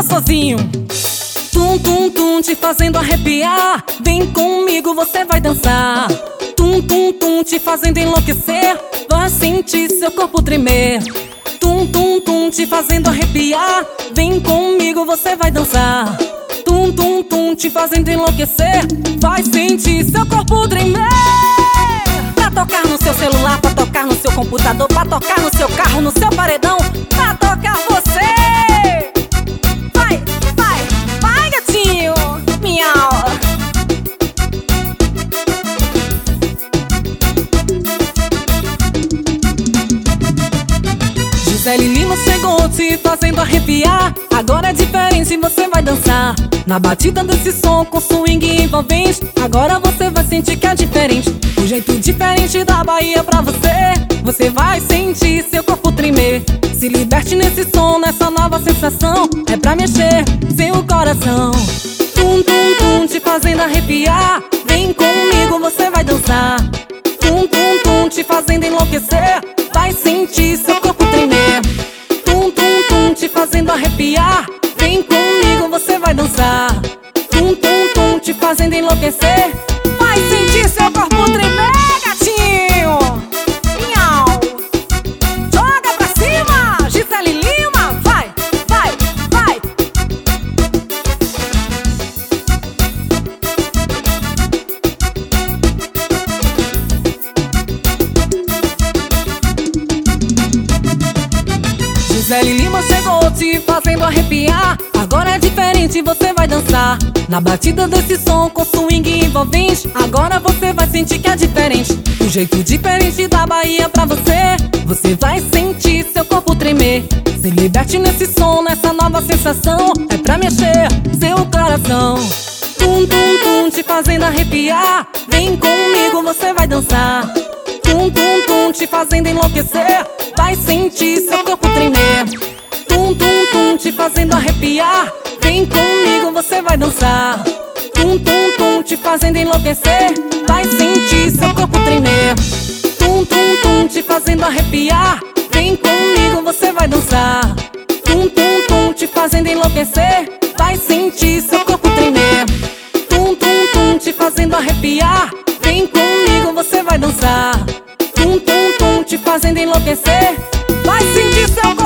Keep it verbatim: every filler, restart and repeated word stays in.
gostosinho. Tum, tum, tum, te fazendo arrepiar. Vem comigo, você vai dançar. Tum, tum, tum, te fazendo enlouquecer. Vai sentir seu corpo tremer. Tum, tum, tum, te fazendo arrepiar. Vem comigo, você vai dançar. Tum, tum, tum, te fazendo enlouquecer. Vai sentir seu corpo tremer. Pra tocar no seu celular, pra tocar no seu computador, pra tocar no seu carro, no seu paredão, pra tocar você. Vai, vai, vai, gatinho. Miau. Gisele Lima chegou te fazendo arrepiar. Agora é diferente, você vai dançar na batida desse som com swing envolvente. Agora você vai sentir que é diferente. Um jeito diferente da Bahia pra você. Você vai sentir seu corpo tremer. Se liberte nesse som, nessa nova sensação. É pra mexer seu coração. Tum, tum, tum, te fazendo arrepiar. Vem comigo, você vai dançar. Tum, tum, tum, te fazendo enlouquecer. Vai sentir seu corpo tremer. Tum, tum, tum, te fazendo arrepiar. Vem comigo, você vai dançar. Tum, tum, tum, te fazendo enlouquecer. Vai sentir seu corpo tremer, gatinho. Miau. Joga pra cima, Gisele Lima. Vai, vai, vai. Gisele Lima chegou te fazendo arrepiar. Agora é diferente, você vai dançar na batida desse som com swing envolvente. Agora você vai sentir que é diferente. Um jeito diferente da Bahia pra você. Você vai sentir seu corpo tremer. Se liberte nesse som, nessa nova sensação. É pra mexer seu coração. Tum, tum, tum, te fazendo arrepiar. Vem comigo, você vai dançar. Tum, tum, tum, te fazendo enlouquecer. Vai sentir seu corpo tremer. Tum, tum, tum, te fazendo arrepiar. Vem comigo, você vai dançar. Tum, tum, tum, te fazendo enlouquecer. Vai sentir seu corpo tremer. Tum, tum, tum, te fazendo arrepiar. Vem comigo, você vai dançar. Tum, tum, tum, te fazendo enlouquecer. Vai sentir seu corpo tremer. Tum, tum, tum, te fazendo arrepiar. Vem comigo, você vai dançar. Tum, tum, tum, te fazendo enlouquecer. Vai sentir seu corpo